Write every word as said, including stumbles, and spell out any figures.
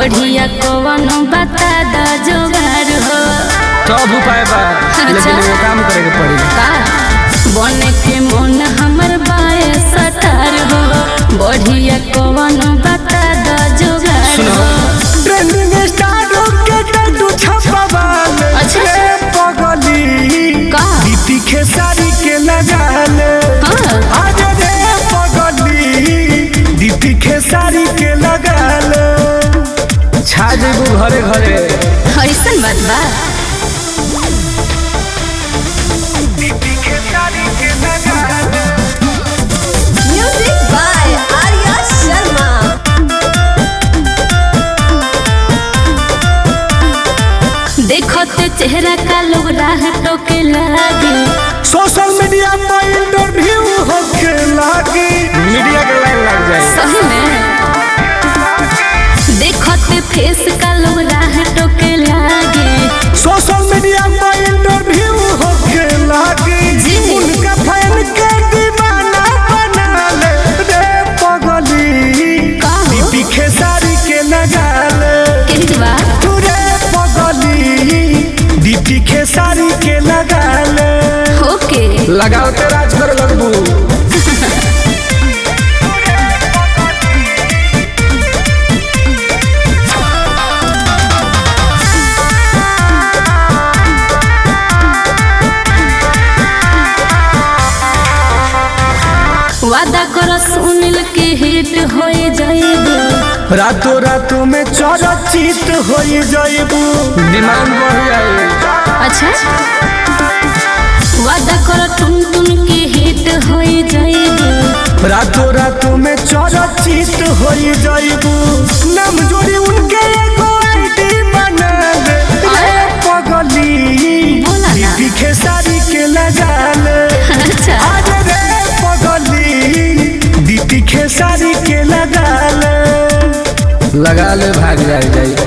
बढ़िया कौन बता द जोगार हो। सब उपाय बा लेकिन वो काम करे के पड़ी का बने के मन हमर बाए सटार हो। बढ़िया कौन बता द जोगार हो। ट्रेंडिंग स्टार के टैटू छपवा ले अच्छा पगली का दीदी खेसारी के लगा ले आज रे पगली दीदी खेसारी के लगा ले छा जेबू घरे घरे ऐसन बात बा। दीदी खेसारी के लगा ले Music by Arya Sharma. देखते चेहरा का लोग राह टोके लागे। सोशल मीडिया पर इंटरव्यू होके लागी मीडिया के लाइन लग जाए सही में देखते फेस का लोग राह टोके लागे। सोशल मीडिया पर इंटरव्यू होके लागी जी। उनका फैन के दीवाना बना ले रे पगली का हो? दीदी खेसारी के लगा ले केहू बा रे पगली दीदी खेसारी के लगा ले ओके लगाओ ते राज कर लगबू वादा करो सुनील के हिट हो जाएगी। रातों रातों में चरचित हो जाइबू डिमांड बढ़ जाए अच्छा वादा करो तुम तुम के हिट हो जाएगी। रातों रातों में चरचित हो जाइबू नाम जोड़ी उनके एगो आईडी बना ले रे पगली बोला ना। दीदी खेसारी के लगा ले अच्छा आज रे पगली दीदी खेसारी के लगा ले लगा ले भाग जाए जाए